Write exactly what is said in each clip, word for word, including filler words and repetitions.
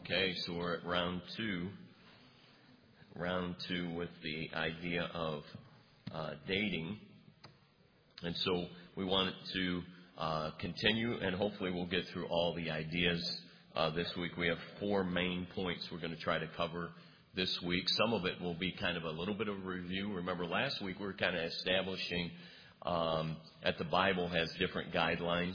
Okay, so we're at round two. Round two with the idea of uh, dating. And so we wanted to uh, continue, and hopefully we'll get through all the ideas uh, this week. We have four main points we're going to try to cover this week. Some of it will be kind of a little bit of a review. Remember, last week we were kind of establishing um, that the Bible has different guidelines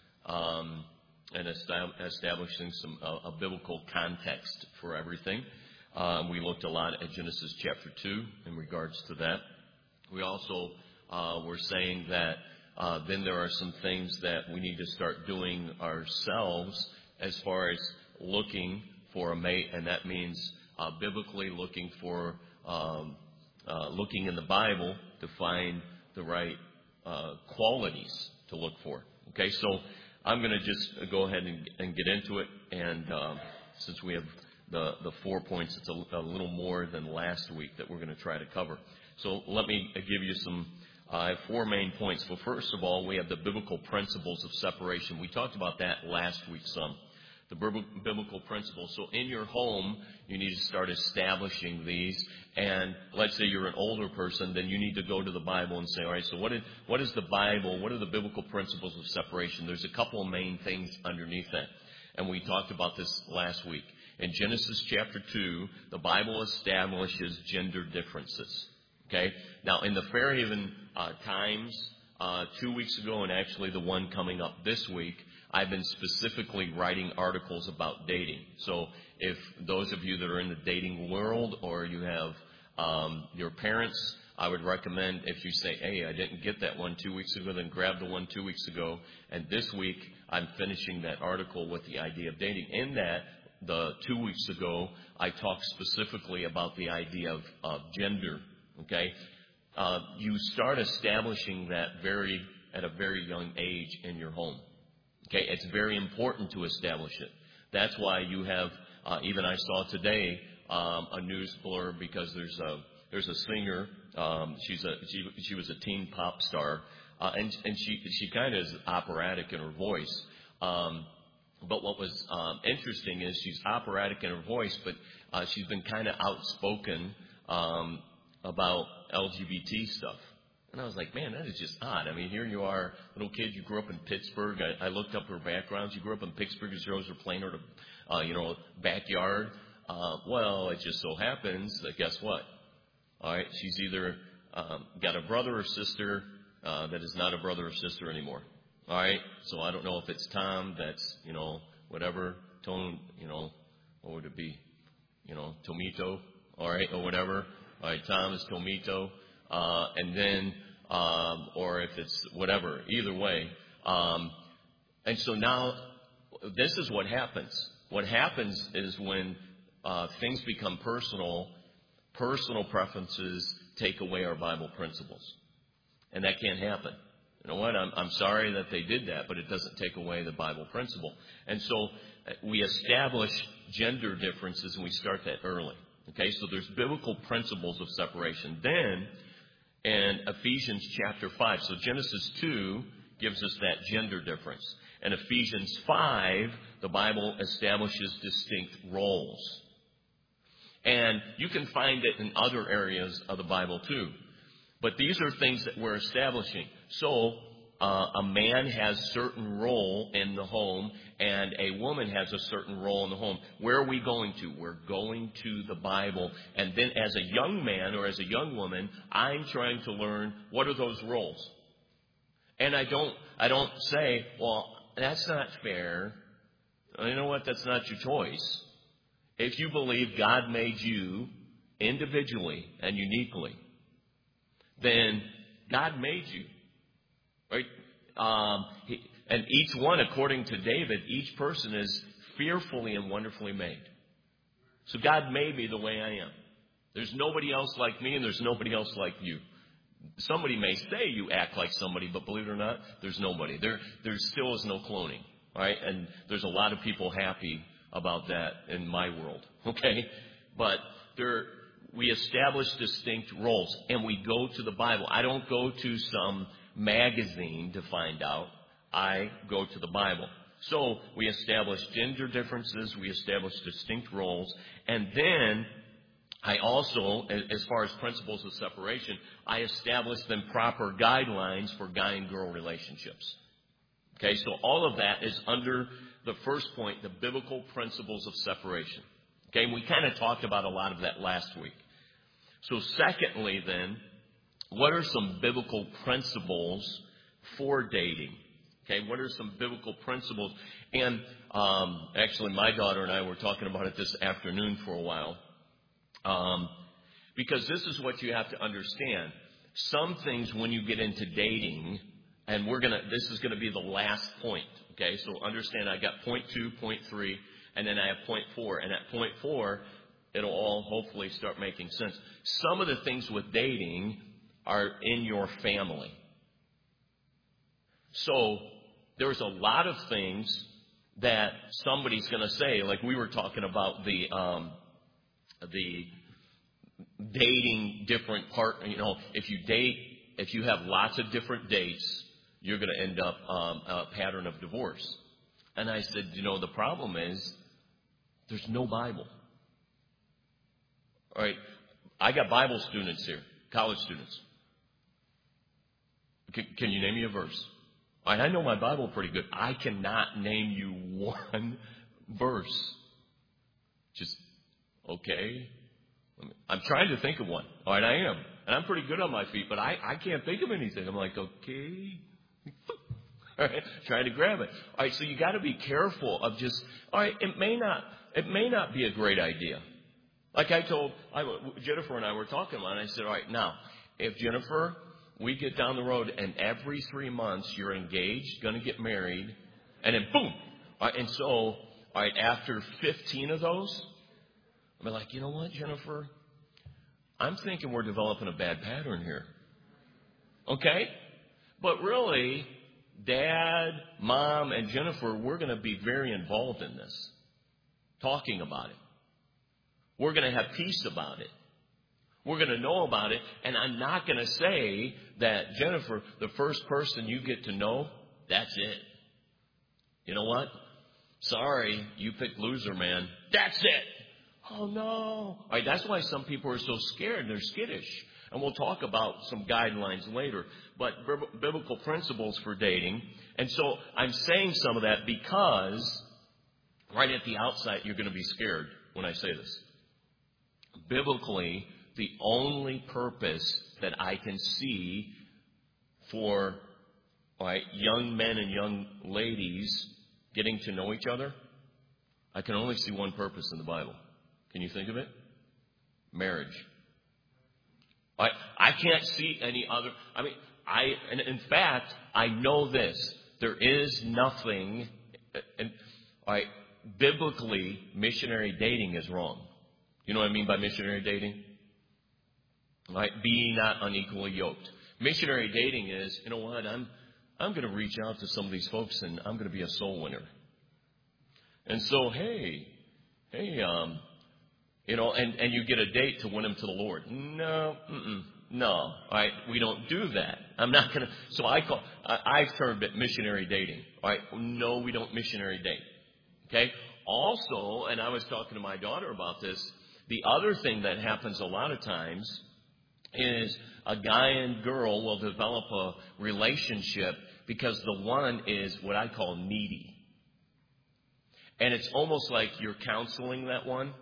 um, and establishing some uh, a biblical context for everything. Um, we looked a lot at Genesis chapter two in regards to that. We also uh, were saying that uh, then there are some things that we need to start doing ourselves as far as looking for a mate, and that means uh, biblically looking for, um, uh, looking in the Bible to find the right uh, qualities to look for. Okay, so I'm going to just go ahead and, and get into it, and um, since we have the, the four points, it's a, a little more than last week that we're going to try to cover. So let me give you some, uh, I have four main points. Well, first of all, we have the biblical principles of separation. We talked about that last week some, the biblical principles. So in your home, you need to start establishing these. And let's say you're an older person, then you need to go to the Bible and say, all right, so what is, what is the Bible? What are the biblical principles of separation? There's a couple of main things underneath that. And we talked about this last week. In Genesis chapter two, the Bible establishes gender differences. Okay? Now, in the Fairhaven uh, Times, uh, two weeks ago, and actually the one coming up this week, I've been specifically writing articles about dating. So if those of you that are in the dating world, or you have um, your parents, I would recommend if you say, hey, I didn't get that one two weeks ago, then grab the one two weeks ago. And this week, I'm finishing that article with the idea of dating. In that, the two weeks ago, I talked specifically about the idea of, of gender. Okay, uh, you start establishing that very at a very young age in your home. Okay, it's very important to establish it. That's why you have, uh, even I saw today um, a news blurb because there's a there's a singer. Um, she's a she she was a teen pop star, uh, and and she she kind of is operatic in her voice. Um, but what was um, interesting is she's operatic in her voice, but uh, she's been kind of outspoken um, about L G B T stuff. And I was like, man, that is just odd. I mean, here you are, little kid, you grew up in Pittsburgh. I, I looked up her background. You grew up in Pittsburgh as Rose are playing her, uh, you know, backyard. Uh, well, it just so happens that guess what? All right, she's either um, got a brother or sister uh, that is not a brother or sister anymore. All right, so I don't know if it's Tom that's, you know, whatever, Tone, you know, what would it be? You know, Tomito, all right, or whatever. All right, Tom is Tomito. Uh, and then, um, or if it's whatever, either way. Um, and so now, this is what happens. What happens is when uh, things become personal, personal preferences take away our Bible principles. And that can't happen. You know what? I'm, I'm sorry that they did that, but it doesn't take away the Bible principle. And so we establish gender differences, and we start that early. Okay, so there's biblical principles of separation. Then, in Ephesians chapter five, so Genesis two gives us that gender difference. In Ephesians five, the Bible establishes distinct roles. And you can find it in other areas of the Bible too. But these are things that we're establishing. So, uh, a man has a certain role in the home, and a woman has a certain role in the home. Where are we going to? We're going to the Bible. And then as a young man or as a young woman, I'm trying to learn what are those roles. And I don't, I don't say, well, that's not fair. You know what? That's not your choice. If you believe God made you individually and uniquely, then God made you, right? Um, he, and each one, according to David, each person is fearfully and wonderfully made. So God made me the way I am. There's nobody else like me, and there's nobody else like you. Somebody may say you act like somebody, but believe it or not, there's nobody. There, there still is no cloning, right? And there's a lot of people happy about that in my world, okay? But there. We establish distinct roles, and we go to the Bible. I don't go to some magazine to find out. I go to the Bible. So we establish gender differences, we establish distinct roles, and then I also, as far as principles of separation, I establish then proper guidelines for guy and girl relationships. Okay, so all of that is under the first point, the biblical principles of separation. Okay, and we kind of talked about a lot of that last week. So secondly then, what are some biblical principles for dating? Okay, what are some biblical principles? And um, actually my daughter and I were talking about it this afternoon for a while. Um, because this is what you have to understand. Some things when you get into dating, and we're gonna, this is gonna be the last point. Okay, so understand I got point two, point three, and then I have point four. And at point four, it'll all hopefully start making sense. Some of the things with dating are in your family. So there's a lot of things that somebody's gonna say, like we were talking about the um, the dating different part, you know, if you date, if you have lots of different dates, you're going to end up um, a pattern of divorce. And I said, you know, the problem is there's no Bible. All right, I got Bible students here, college students. Can, can you name me a verse? All right, I know my Bible pretty good. I cannot name you one verse. Just, okay. I'm trying to think of one. All right, I am. And I'm pretty good on my feet, but I, I can't think of anything. I'm like, okay. All right, trying to grab it. All right, so you got to be careful of just, all right, it may not, it may not be a great idea. Like I told, I, Jennifer and I were talking about it, and I said, all right, now, if Jennifer, we get down the road and every three months you're engaged, going to get married, and then boom. All right, and so, all right, after fifteen of those, I'm like, you know what, Jennifer? I'm thinking we're developing a bad pattern here. Okay? But really, Dad, Mom, and Jennifer, we're going to be very involved in this. Talking about it. We're going to have peace about it. We're going to know about it. And I'm not going to say that, Jennifer, the first person you get to know, that's it. You know what? Sorry, you picked loser, man. That's it. Oh, no. All right, that's why some people are so scared. They're skittish. And we'll talk about some guidelines later. But biblical principles for dating. And so I'm saying some of that because right at the outset, you're going to be scared when I say this. Biblically, the only purpose that I can see for all right, young men and young ladies getting to know each other, I can only see one purpose in the Bible. Can you think of it? Marriage. I I can't see any other. I mean, I and in fact, I know this. There is nothing. And I biblically, missionary dating is wrong. You know what I mean by missionary dating? Right? Be not unequally yoked. Missionary dating is, you know what? I'm I'm going to reach out to some of these folks and I'm going to be a soul winner. And so, hey, hey, um. You know, and, and you get a date to win them to the Lord. No, mm-mm, no. All right, we don't do that. I'm not going to. So I call, I, I've termed it missionary dating. All right, no, we don't missionary date. Okay. Also, and I was talking to my daughter about this, the other thing that happens a lot of times is a guy and girl will develop a relationship because the one is what I call needy. And it's almost like you're counseling that one.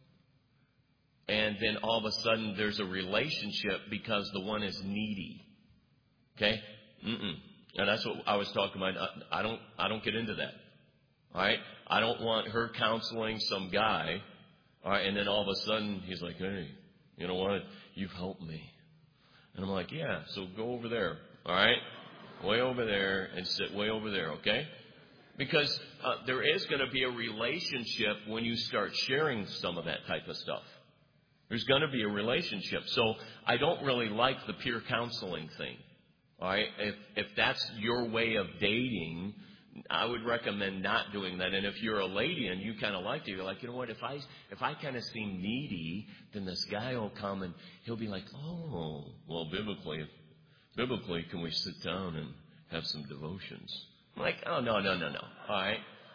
And then all of a sudden there's a relationship because the one is needy. Okay? Mm-mm. And that's what I was talking about. I don't, I don't get into that. All right? I don't want her counseling some guy. All right? And then all of a sudden he's like, hey, you know what? You've helped me. And I'm like, yeah, so go over there. All right? Way over there and sit way over there. Okay? Because uh, there is going to be a relationship when you start sharing some of that type of stuff. There's going to be a relationship. So I don't really like the peer counseling thing. All right? If if that's your way of dating, I would recommend not doing that. And if you're a lady and you kind of like it, you're like, you know what? If I if I kind of seem needy, then this guy will come and he'll be like, oh, well, biblically, biblically, can we sit down and have some devotions? I'm like, oh no, no, no, no. All right.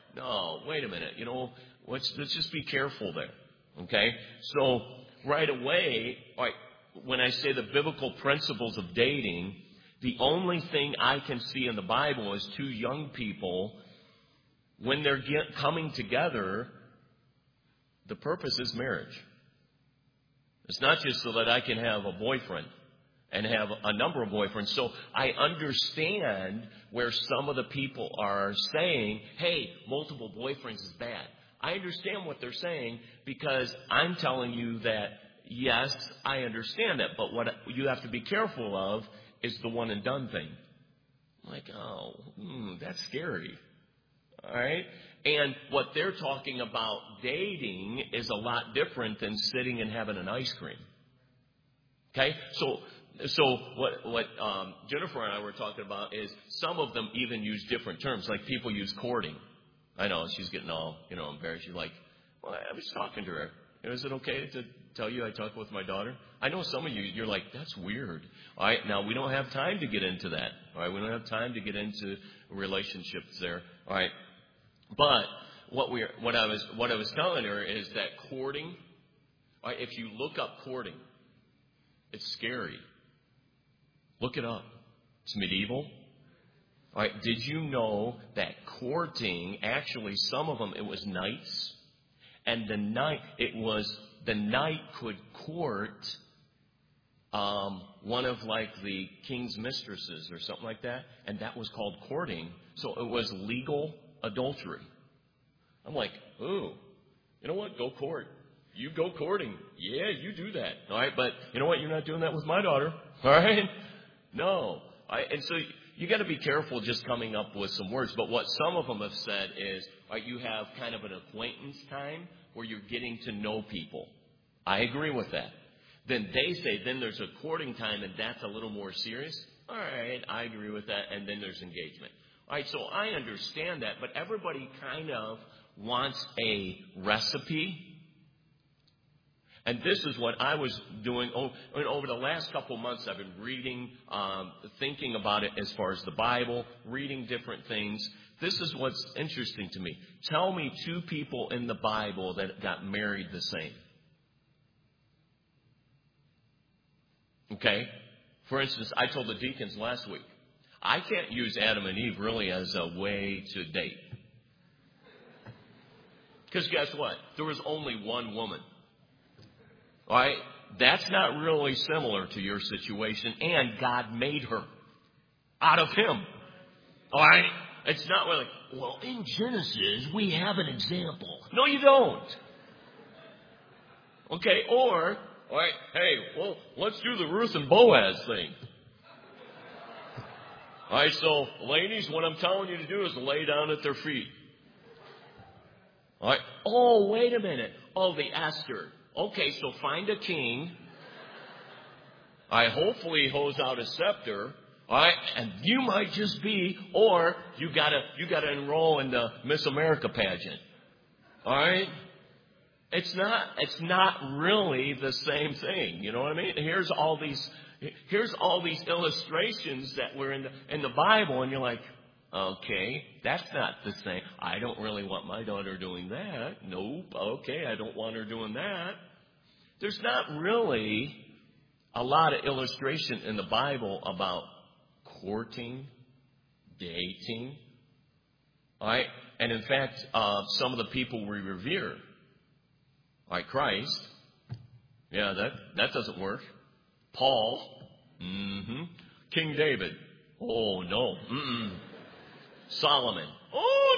no, wait a minute. You know, let's, let's just be careful there. Okay? So right away, all right, when I say the biblical principles of dating, the only thing I can see in the Bible is two young people, when they're get, coming together, the purpose is marriage. It's not just so that I can have a boyfriend and have a number of boyfriends. So I understand where some of the people are saying, hey, multiple boyfriends is bad. I understand what they're saying because I'm telling you that, yes, I understand that. But what you have to be careful of is the one and done thing. Like, oh, hmm, that's scary. All right? And what they're talking about dating is a lot different than sitting and having an ice cream. Okay? So so what what um, Jennifer and I were talking about is some of them even use different terms. Like people use courting. I know, she's getting all, you know, embarrassed. She's like, well, I was talking to her. Is it okay to tell you I talk with my daughter? I know some of you, you're like, that's weird. All right, now we don't have time to get into that. All right, we don't have time to get into relationships there. All right. But what we what I was what I was telling her is that courting, all right, if you look up courting, it's scary. Look it up. It's medieval. All right, did you know that courting, actually some of them it was knights, and the knight it was the knight could court um, one of like the king's mistresses or something like that, and that was called courting. So it was legal adultery. I'm like, ooh, you know what? Go court. You go courting. Yeah, you do that. All right, but you know what? You're not doing that with my daughter. All right? No. All right, and so you got to be careful just coming up with some words. But what some of them have said is, all right, you have kind of an acquaintance time where you're getting to know people. I agree with that. Then they say, then there's a courting time, and that's a little more serious. All right, I agree with that. And then there's engagement. All right, so I understand that, but everybody kind of wants a recipe. And this is what I was doing over the last couple of months. I've been reading, um, thinking about it as far as the Bible, reading different things. This is what's interesting to me. Tell me two people in the Bible that got married the same. Okay? For instance, I told the deacons last week, I can't use Adam and Eve really as a way to date. Because guess what? There was only one woman. All right? That's not really similar to your situation. And God made her out of him. All right? It's not like, well, in Genesis, we have an example. No, you don't. Okay? Or, all right, hey, well, let's do the Ruth and Boaz thing. All right, so, ladies, what I'm telling you to do is lay down at their feet. All right. Oh, wait a minute. Oh, the Esther. Okay, so find a king. I hopefully hose out a scepter. All right, and you might just be, or you gotta you gotta enroll in the Miss America pageant. All right. It's not it's not really the same thing. You know what I mean? Here's all these. Here's all these illustrations that were in the, in the Bible, and you're like, okay, that's not the same. I don't really want my daughter doing that. Nope. Okay, I don't want her doing that. There's not really a lot of illustration in the Bible about courting, dating. All right? And in fact, uh, some of the people we revere, like Christ, yeah, that, that doesn't work. Paul, mm-hmm. King David, oh no, mm-mm. Solomon, oh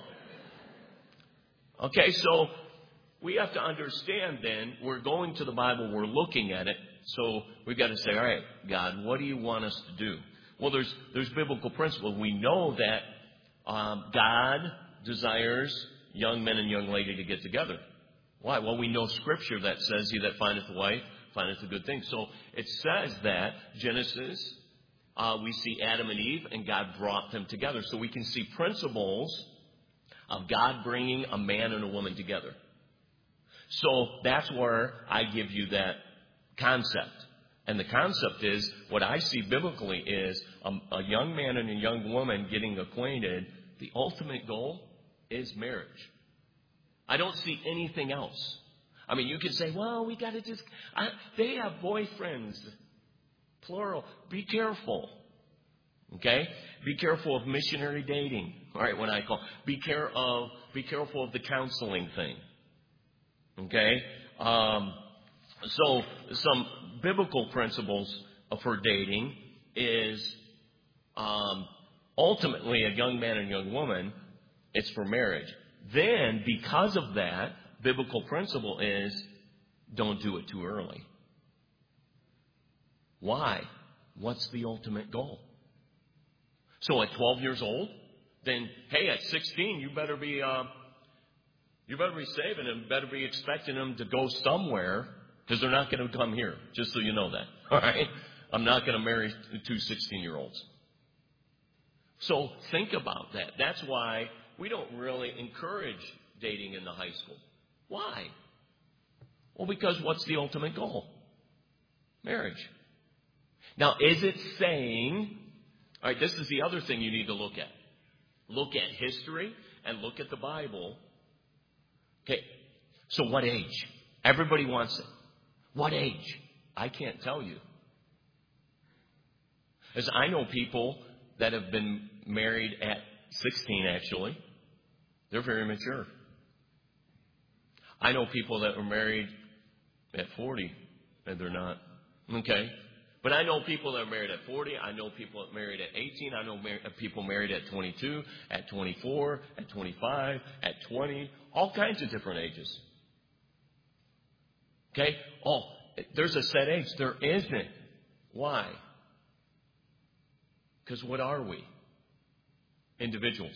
no. Okay, so we have to understand then, we're going to the Bible, we're looking at it, so we've got to say, all right, God, what do you want us to do? Well, there's there's biblical principles. We know that um, God desires young men and young lady to get together. Why? Well, we know Scripture that says, he that findeth a wife, findeth a good thing. So it says that, Genesis, uh, we see Adam and Eve, and God brought them together. So we can see principles of God bringing a man and a woman together. So that's where I give you that concept. And the concept is, what I see biblically is a, a young man and a young woman getting acquainted. The ultimate goal is marriage. I don't see anything else. I mean, you could say, well, we got to just, I, they have boyfriends, plural. Be careful. Okay? Be careful of missionary dating. All right, what I call. Be care of, be careful of the counseling thing. Okay? Um, so, some biblical principles for dating is um, ultimately a young man and young woman, it's for marriage. Then, because of that, biblical principle is don't do it too early. Why? What's the ultimate goal? So at twelve years old, then hey, at sixteen, you better be uh, you better be saving them, better be expecting them to go somewhere because they're not going to come here. Just so you know that, all right? I'm not going to marry two sixteen-year-olds. So think about that. That's why we don't really encourage dating in the high school. Why? Well, because what's the ultimate goal? Marriage. Now, is it saying, all right, this is the other thing you need to look at. Look at history and look at the Bible. Okay, so what age? Everybody wants it. What age? I can't tell you. As I know people that have been married at sixteen, actually. They're very mature. I know people that were married at forty, and they're not. Okay? But I know people that are married at forty. I know people that are married at eighteen. I know mar- people married at twenty-two, at twenty-four, at twenty-five, at twenty. All kinds of different ages. Okay? Oh, there's a set age. There isn't. Why? Because what are we? Individuals.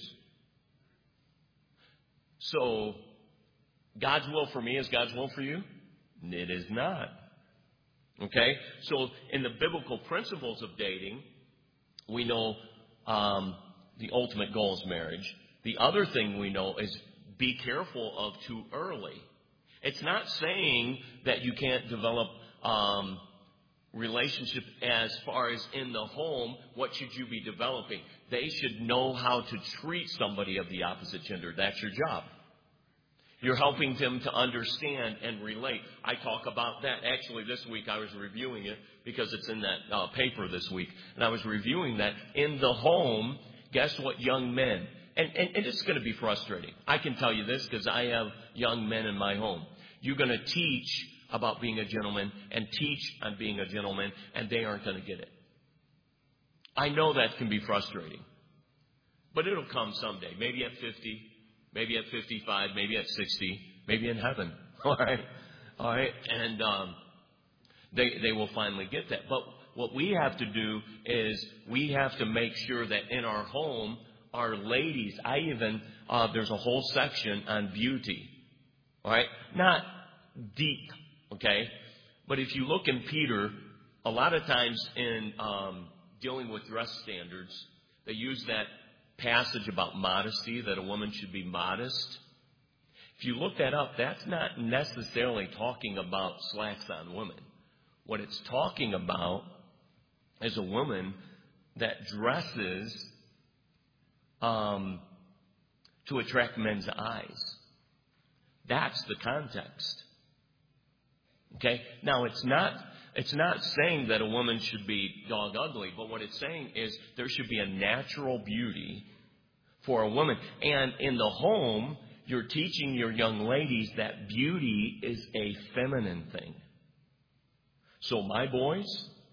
So, God's will for me is God's will for you? It is not. Okay? So, in the biblical principles of dating, we know um, the ultimate goal is marriage. The other thing we know is be careful of too early. It's not saying that you can't develop um, relationship as far as in the home. What should you be developing? They should know how to treat somebody of the opposite gender. That's your job. You're helping them to understand and relate. I talk about that. Actually, this week I was reviewing it because it's in that uh, paper this week. And I was reviewing that in the home. Guess what, young men? And, and, and it's going to be frustrating. I can tell you this because I have young men in my home. You're going to teach about being a gentleman and teach on being a gentleman, and they aren't going to get it. I know that can be frustrating. But it'll come someday. Maybe at fifty. Maybe at fifty-five, maybe at sixty, maybe in heaven. All right? All right? And um, they, they will finally get that. But what we have to do is we have to make sure that in our home, our ladies, I even, uh, there's a whole section on beauty. All right? Not deep, okay? But if you look in Peter, a lot of times in um, dealing with dress standards, they use that passage about modesty, that a woman should be modest. If you look that up, that's not necessarily talking about slacks on women. What it's talking about is a woman that dresses um, to attract men's eyes. That's the context. Okay? Now, it's not It's not saying that a woman should be dog ugly, but what it's saying is there should be a natural beauty for a woman. And in the home, you're teaching your young ladies that beauty is a feminine thing. So my boys,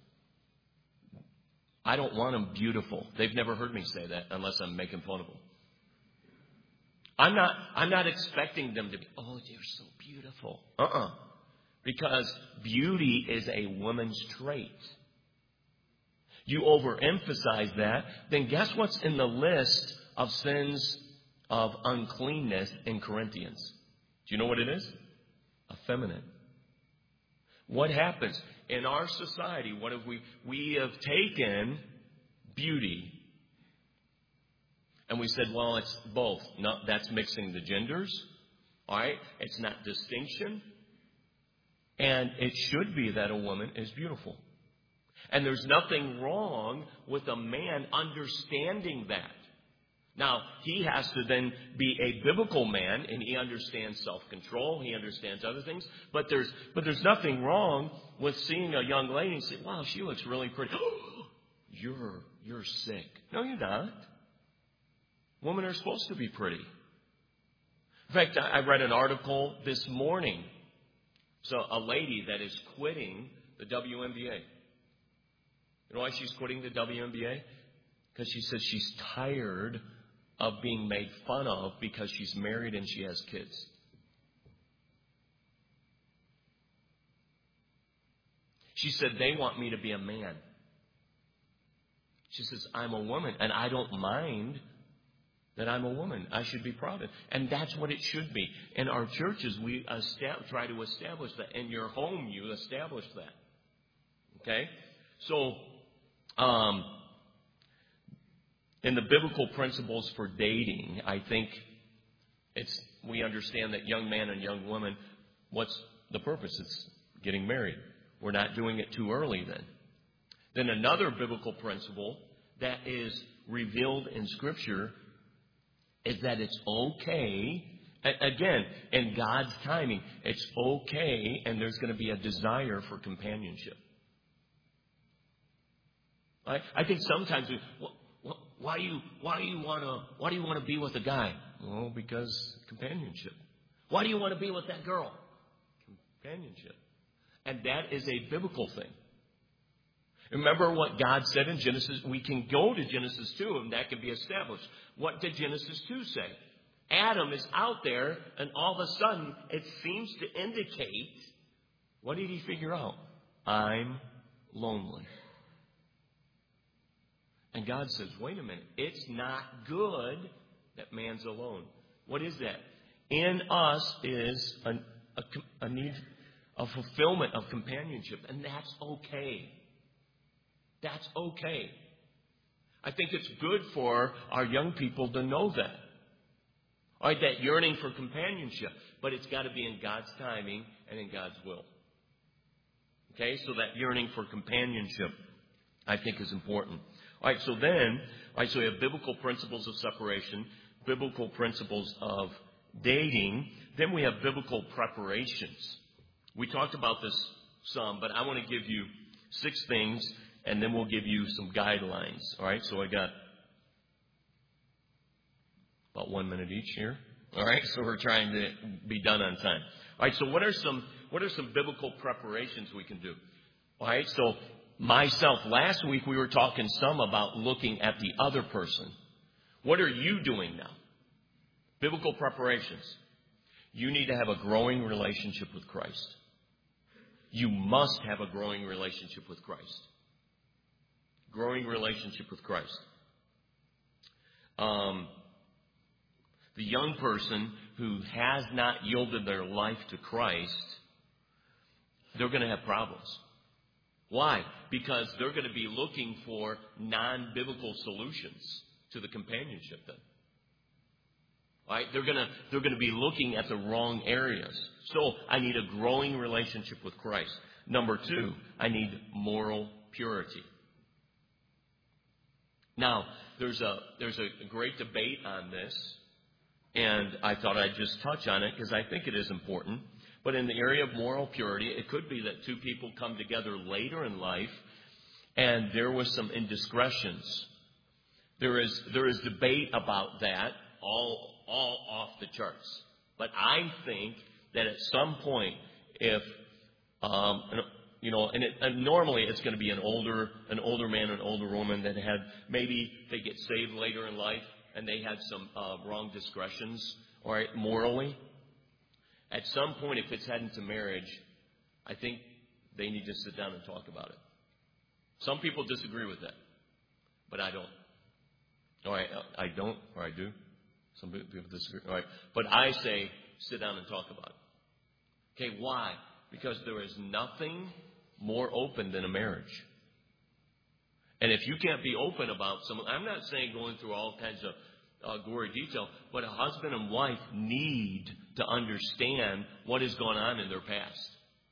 I don't want them beautiful. They've never heard me say that unless I'm making fun of them. I'm not, I'm not expecting them to be, oh, you're so beautiful. Uh-uh. Because beauty is a woman's trait. You overemphasize that, then guess what's in the list of sins of uncleanness in Corinthians? Do you know what it is? Effeminate. What happens? In our society, what have we? We have taken beauty and we said, well, it's both. No, that's mixing the genders. All right? It's not distinction. And it should be that a woman is beautiful. And there's nothing wrong with a man understanding that. Now, he has to then be a biblical man, and he understands self-control, he understands other things, but there's but there's nothing wrong with seeing a young lady and saying, wow, she looks really pretty. you're you're sick. No, you're not. Women are supposed to be pretty. In fact, I read an article this morning. So a lady that is quitting the W N B A. You know why she's quitting the W N B A? Because she says she's tired of being made fun of because she's married and she has kids. She said, they want me to be a man. She says, I'm a woman, and I don't mind that I'm a woman. I should be proud of it. And that's what it should be. In our churches, we estab- try to establish that. In your home, you establish that. Okay? So, um, in the biblical principles for dating, I think it's we understand that young man and young woman, what's the purpose? It's getting married. We're not doing it too early then. Then another biblical principle that is revealed in Scripture is that it's okay, again, in God's timing, it's okay, and there's going to be a desire for companionship. I, I think sometimes we, well, why do you why do you want to why do you want to be with a guy? Well, because companionship. Why do you want to be with that girl? Companionship. And that is a biblical thing. Remember what God said in Genesis? We can go to Genesis two, and that can be established. What did Genesis two say? Adam is out there, and all of a sudden, it seems to indicate, what did he figure out? I'm lonely. And God says, wait a minute, it's not good that man's alone. What is that? In us is a, a, a need, a fulfillment of companionship, and that's okay. That's okay. I think it's good for our young people to know that. All right, that yearning for companionship. But it's got to be in God's timing and in God's will. Okay, so that yearning for companionship, I think, is important. All right, so then, all right, so we have biblical principles of separation, biblical principles of dating. Then we have biblical preparations. We talked about this some, but I want to give you six things, and then we'll give you some guidelines. All right, so I got about one minute each here. All right, so we're trying to be done on time. All right, so what are some what are some biblical preparations we can do? All right, so myself, last week we were talking some about looking at the other person. What are you doing now? Biblical preparations. You need to have a growing relationship with Christ. You must have a growing relationship with Christ. Growing relationship with Christ. Um, the young person who has not yielded their life to Christ, they're going to have problems. Why? Because they're going to be looking for non-biblical solutions to the companionship then. Right? They're going to they're going to be looking at the wrong areas. So I need a growing relationship with Christ. Number two, I need moral purity. Now, there's a there's a great debate on this, and I thought I'd just touch on it because I think it is important. But in the area of moral purity, it could be that two people come together later in life, and there was some indiscretions. There is there is debate about that, all all off the charts. But I think that at some point, if um, you know, and, it, and normally it's going to be an older an older man, an older woman that had maybe they get saved later in life and they had some uh, wrong discretions, all right, morally. At some point, if it's heading to marriage, I think they need to sit down and talk about it. Some people disagree with that, but I don't. All right, I don't, or I do. Some people disagree. All right, but I say sit down and talk about it. Okay, why? Because there is nothing more open than a marriage. And if you can't be open about someone, I'm not saying going through all kinds of uh, gory detail, but a husband and wife need to understand what has gone on in their past.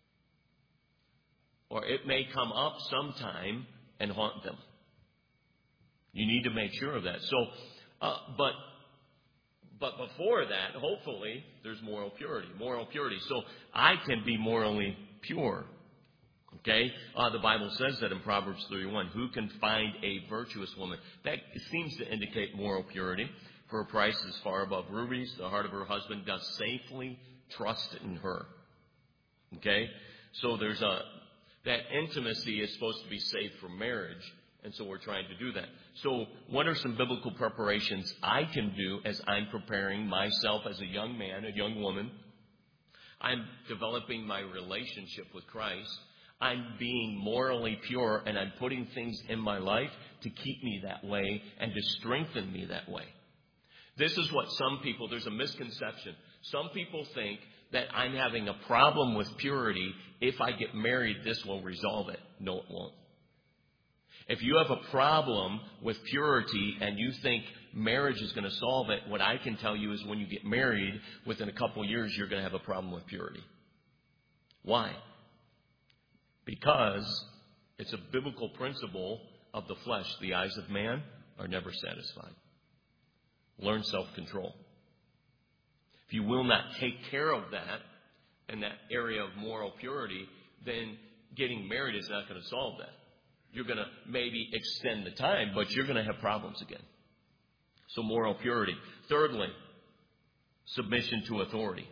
Or it may come up sometime and haunt them. You need to make sure of that. So Uh, but but before that, hopefully, there's moral purity. Moral purity. So I can be morally pure. Okay? Uh, the Bible says that in Proverbs thirty-one. Who can find a virtuous woman? That seems to indicate moral purity. For a price is far above rubies. The heart of her husband does safely trust in her. Okay? So there's a, that intimacy is supposed to be saved for marriage. And so we're trying to do that. So what are some biblical preparations I can do as I'm preparing myself as a young man, a young woman? I'm developing my relationship with Christ. I'm being morally pure, and I'm putting things in my life to keep me that way and to strengthen me that way. This is what some people, there's a misconception. Some people think that I'm having a problem with purity. If I get married, this will resolve it. No, it won't. If you have a problem with purity and you think marriage is going to solve it, what I can tell you is when you get married, within a couple years, you're going to have a problem with purity. Why? Because it's a biblical principle of the flesh. The eyes of man are never satisfied. Learn self-control. If you will not take care of that in that area of moral purity, then getting married is not going to solve that. You're going to maybe extend the time, but you're going to have problems again. So moral purity. Thirdly, submission to authority.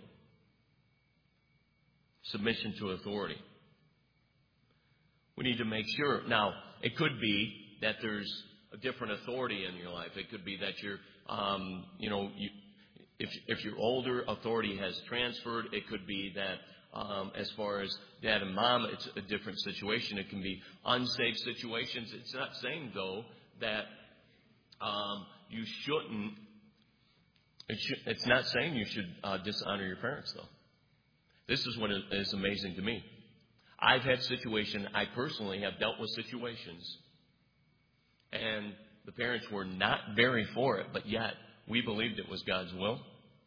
Submission to authority. We need to make sure. Now, it could be that there's a different authority in your life. It could be that you're, um, you know, you, if if you're older, authority has transferred. It could be that um, as far as dad and mom, it's a different situation. It can be unsafe situations. It's not saying, though, that um, you shouldn't. It should, it's not saying you should uh, dishonor your parents, though. This is what is amazing to me. I've had situations, I personally have dealt with situations, and the parents were not very for it, but yet we believed it was God's will,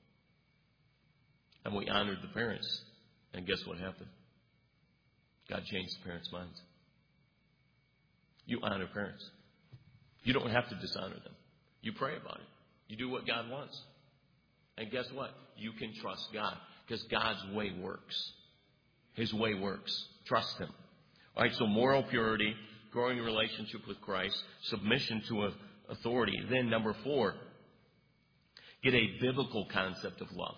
and we honored the parents. And guess what happened? God changed the parents' minds. You honor parents. You don't have to dishonor them. You pray about it. You do what God wants. And guess what? You can trust God, because God's way works. His way works. Trust Him. All right, so moral purity, growing a relationship with Christ, submission to authority. Then number four, get a biblical concept of love.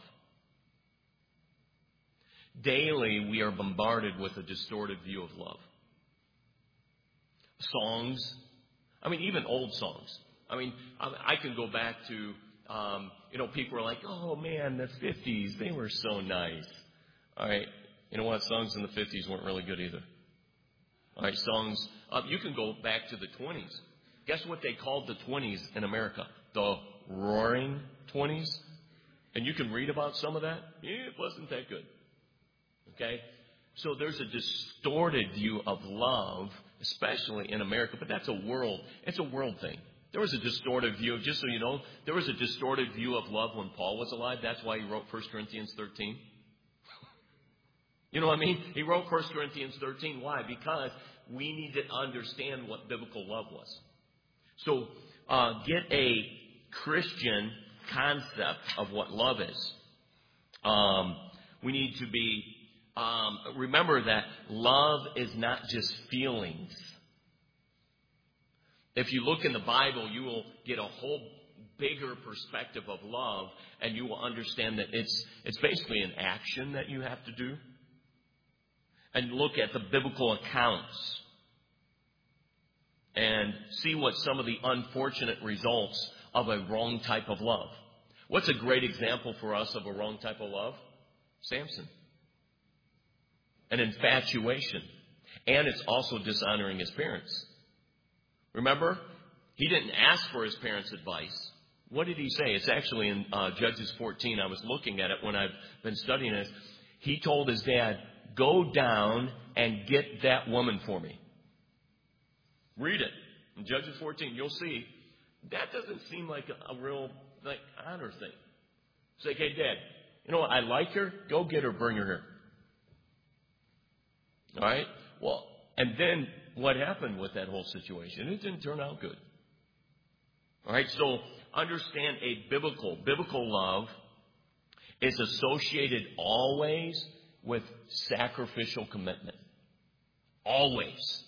Daily, we are bombarded with a distorted view of love. Songs, I mean, even old songs. I mean, I can go back to, um, you know, people are like, oh, man, the fifties, they were so nice. All right. You know what? Songs in the fifties weren't really good either. All right, songs. Uh, you can go back to the twenties. Guess what they called the twenties in America? The Roaring Twenties. And you can read about some of that. Yeah, it wasn't that good. Okay? So there's a distorted view of love, especially in America. But that's a world. It's a world thing. There was a distorted view. Just so you know, there was a distorted view of love when Paul was alive. That's why he wrote First Corinthians thirteen. You know what I mean? He wrote First Corinthians thirteen. Why? Because we need to understand what biblical love was. So uh, get a Christian concept of what love is. Um, we need to be, um, remember that love is not just feelings. If you look in the Bible, you will get a whole bigger perspective of love, and you will understand that it's it's basically an action that you have to do. And look at the biblical accounts and see what some of the unfortunate results of a wrong type of love. What's a great example for us of a wrong type of love? Samson. An infatuation. And it's also dishonoring his parents. Remember, he didn't ask for his parents' advice. What did he say? It's actually in uh, Judges fourteen. I was looking at it when I've been studying this. He told his dad, go down and get that woman for me. Read it. In Judges fourteen, you'll see. That doesn't seem like a, a real like honor thing. It's like, hey, Dad, you know what? I like her. Go get her. Bring her here. All right? Well, and then what happened with that whole situation? It didn't turn out good. All right? So understand a biblical, biblical love is associated always with sacrificial commitment. Always.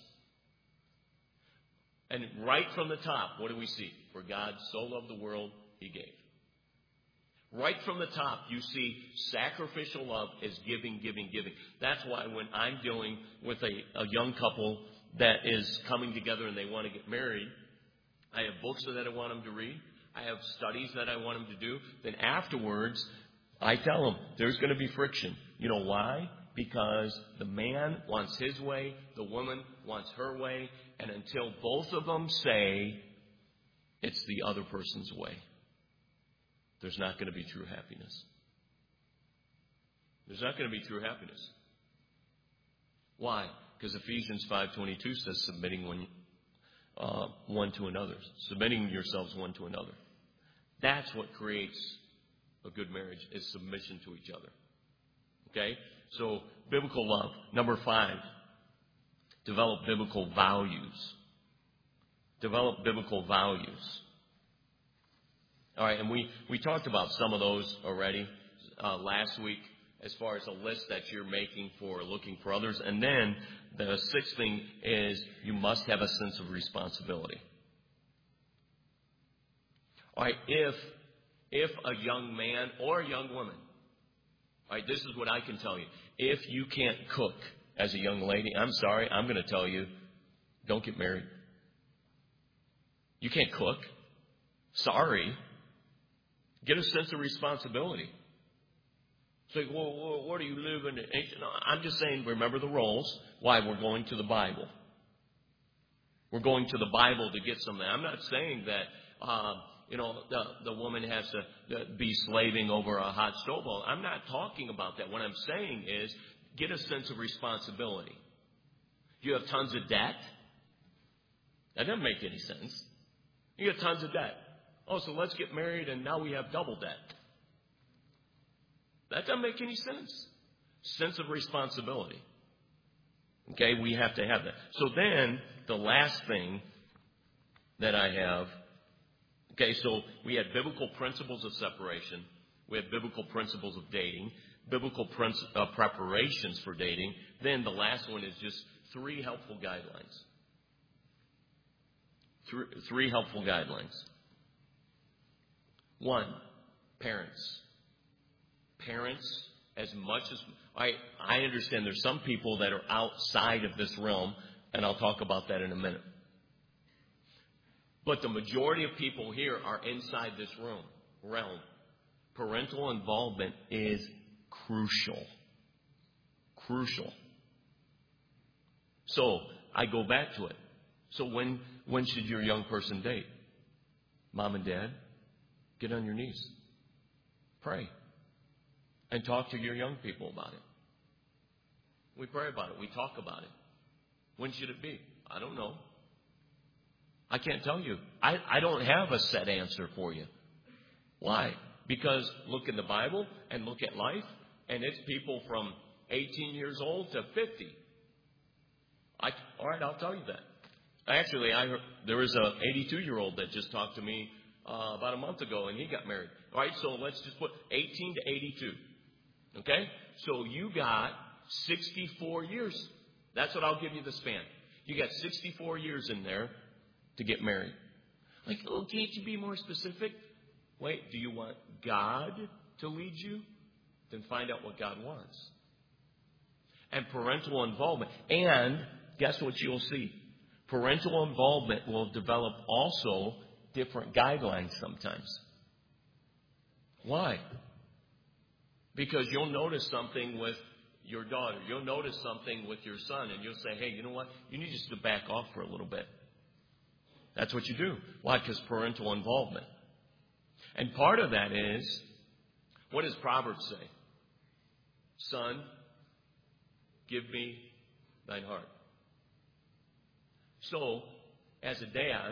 And right from the top, what do we see? For God so loved the world, He gave. Right from the top, you see sacrificial love is giving, giving, giving. That's why when I'm dealing with a, a young couple that is coming together and they want to get married, I have books that I want them to read. I have studies that I want them to do. Then afterwards, I tell them there's going to be friction. You know why? Because the man wants his way, the woman wants her way, and until both of them say it's the other person's way, there's not going to be true happiness. There's not going to be true happiness. Why? Because Ephesians five twenty-two says submitting one, uh, one to another. Submitting yourselves one to another. That's what creates a good marriage, is submission to each other. Okay? So, biblical love. Number five, develop biblical values. Develop biblical values. All right, and we, we talked about some of those already uh, last week as far as a list that you're making for looking for others. And then the sixth thing is you must have a sense of responsibility. All right, if, if a young man or a young woman, all right, this is what I can tell you. If you can't cook as a young lady, I'm sorry, I'm going to tell you, don't get married. You can't cook. Sorry. Get a sense of responsibility. So, well, where do you live in the ancient? I'm just saying, remember the roles. Why? We're going to the Bible. We're going to the Bible to get something. I'm not saying that, uh, you know, the, the woman has to be slaving over a hot stove. I'm not talking about that. What I'm saying is get a sense of responsibility. You have tons of debt. That doesn't make any sense. You have tons of debt. Oh, so let's get married and now we have double debt. That doesn't make any sense. Sense of responsibility. Okay, we have to have that. So then, the last thing that I have, okay, so we had biblical principles of separation. We have biblical principles of dating, biblical princi- uh, preparations for dating. Then the last one is just three helpful guidelines. Three, three helpful guidelines. One, parents. Parents, as much as I, I understand there's some people that are outside of this realm, and I'll talk about that in a minute. But the majority of people here are inside this room, realm. Parental involvement is crucial. Crucial. So, I go back to it. So when, when should your young person date? Mom and dad, get on your knees. Pray. And talk to your young people about it. We pray about it. We talk about it. When should it be? I don't know. I can't tell you. I, I don't have a set answer for you. Why? Because look in the Bible and look at life, and it's people from eighteen years old to fifty. I, all right, I'll tell you that. Actually, I heard, there was a eighty-two-year-old that just talked to me uh, about a month ago, and he got married. All right, so let's just put eighteen to eighty-two. Okay? So you got sixty-four years. That's what I'll give you the span. You got sixty-four years in there to get married. Like, oh, can't you be more specific? Wait, do you want God to lead you? Then find out what God wants. And parental involvement. And guess what you'll see? Parental involvement will develop also different guidelines sometimes. Why? Because you'll notice something with your daughter. You'll notice something with your son, and you'll say, hey, you know what? You need just to back off for a little bit. That's what you do. Why? Because parental involvement. And part of that is, what does Proverbs say? Son, give me thine heart. So, as a dad,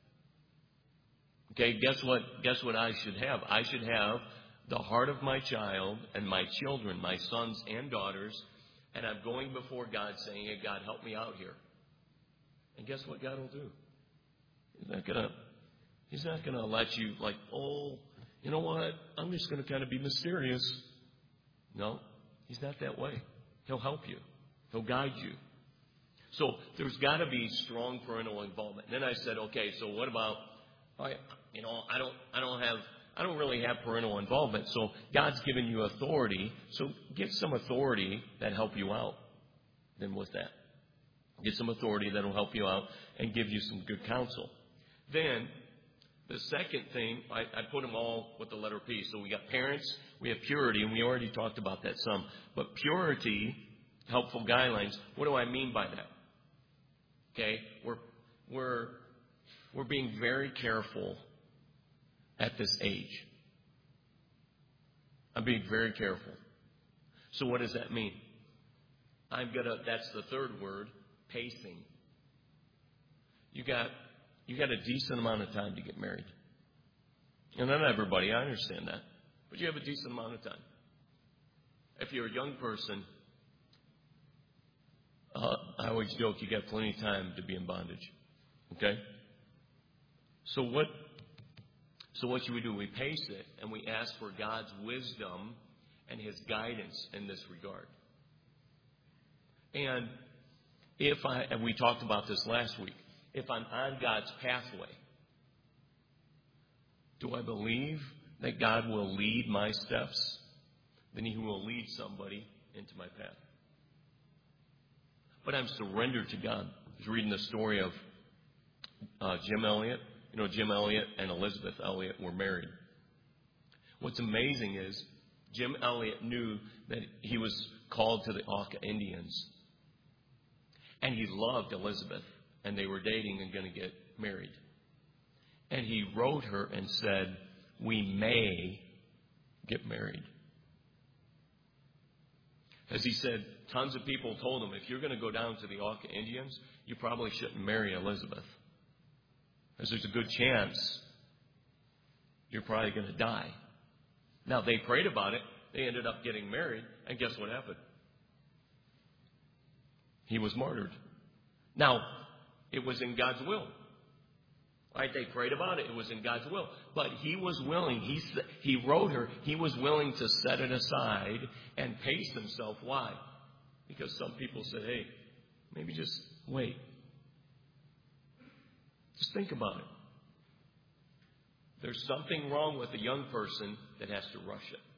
okay, guess what? Guess what I should have? I should have the heart of my child and my children, my sons and daughters, and I'm going before God saying, hey, God, help me out here. And guess what God will do? He's not gonna, He's not going to let you like, oh, you know what? I'm just going to kind of be mysterious. No, he's not that way. He'll help you. He'll guide you. So there's got to be strong parental involvement. And then I said, okay, so what about, I, you know, I don't, I don't have, I don't really have parental involvement. So God's given you authority. So get some authority that help you out. Then with that, get some authority that will help you out and give you some good counsel. Then the second thing, I, I put them all with the letter P. So we got parents, we have purity, and we already talked about that some. But purity, helpful guidelines. What do I mean by that? Okay, we're we're we're being very careful at this age. I'm being very careful. So what does that mean? I'm gonna. That's the third word, pacing. You got you got a decent amount of time to get married, and not everybody. I understand that, but you have a decent amount of time. If you're a young person, uh, I always joke you got plenty of time to be in bondage. Okay. So what? So what should we do? We pace it and we ask for God's wisdom and His guidance in this regard. And if I, and we talked about this last week, if I'm on God's pathway, do I believe that God will lead my steps? Then He will lead somebody into my path. But I'm surrendered to God. I was reading the story of uh, Jim Elliot. You know, Jim Elliot and Elizabeth Elliot were married. What's amazing is Jim Elliot knew that he was called to the Auca Indians. And he loved Elizabeth. And they were dating and going to get married. And he wrote her and said, we may get married. As he said, tons of people told him, if you're going to go down to the Auca Indians, you probably shouldn't marry Elizabeth. Because there's a good chance you're probably going to die. Now, they prayed about it. They ended up getting married. And guess what happened? He was martyred. Now, it was in God's will. Right? They prayed about it. It was in God's will. But he was willing. He, he wrote her. He was willing to set it aside and pace himself. Why? Because some people said, hey, maybe just wait. Just think about it. There's something wrong with a young person that has to rush it.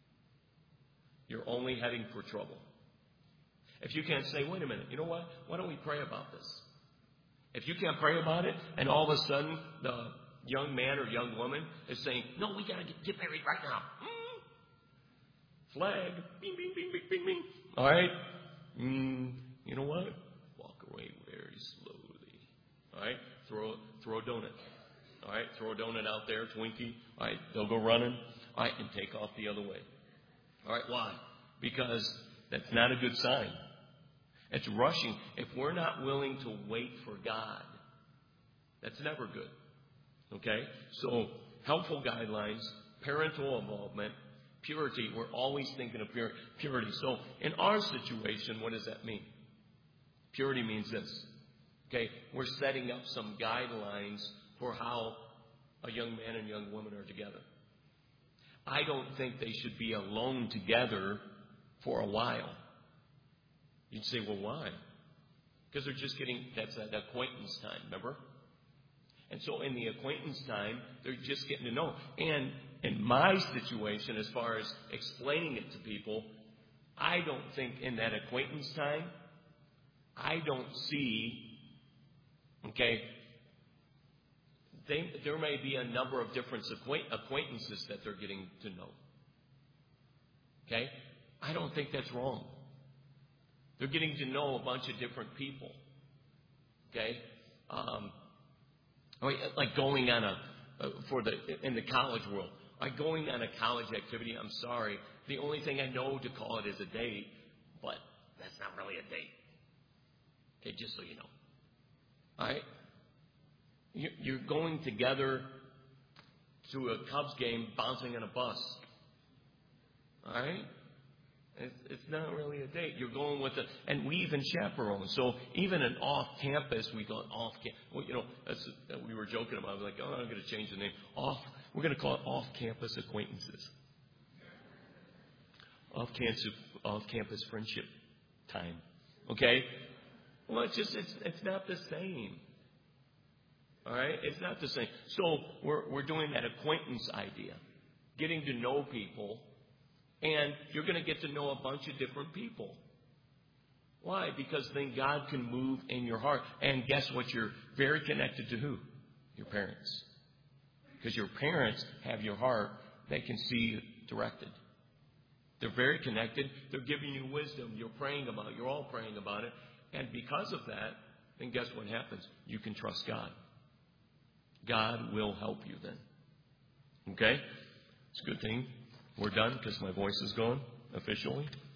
You're only heading for trouble. If you can't say, wait a minute, you know what? Why don't we pray about this? If you can't pray about it, and all of a sudden the young man or young woman is saying, no, we got to get, get married right now. Mm. Flag. Bing, bing, bing, bing, bing, bing. All right. Mm, you know what? Walk away very slowly. All right. Throw, throw a donut. All right. Throw a donut out there, Twinkie. All right. They'll go running. All right. And take off the other way. All right. Why? Because that's not a good sign. It's rushing. If we're not willing to wait for God, that's never good. Okay? So, helpful guidelines, parental involvement, purity. We're always thinking of pur- purity. So, in our situation, what does that mean? Purity means this. Okay? We're setting up some guidelines for how a young man and young woman are together. I don't think they should be alone together for a while. You'd say, well, why? Because they're just getting, that's that acquaintance time, remember? And so in the acquaintance time, they're just getting to know. And in my situation, as far as explaining it to people, I don't think in that acquaintance time, I don't see, okay, they, there may be a number of different acquaintances that they're getting to know. Okay? I don't think that's wrong. They're getting to know a bunch of different people. Okay? Um, like going on a, uh, for the, in the college world, like going on a college activity, I'm sorry, the only thing I know to call it is a date, but that's not really a date. Okay, just so you know. All right? You're going together to a Cubs game bouncing on a bus. All right? It's, it's not really a date. You're going with it, and we even chaperone. So even an off-campus, we go off-campus. Well, you know, that's, we were joking about. Like, oh, I'm going to change the name. Off. We're going to call it off-campus acquaintances. Off-campus, off-campus friendship time. Okay. Well, it's just it's it's not the same. All right, it's not the same. So we're we're doing that acquaintance idea, getting to know people. And you're going to get to know a bunch of different people. Why? Because then God can move in your heart. And guess what? You're very connected to who? Your parents. Because your parents have your heart. They can see you directed. They're very connected. They're giving you wisdom. You're praying about it. You're all praying about it. And because of that, then guess what happens? You can trust God. God will help you then. Okay? It's a good thing. We're done because my voice is gone officially.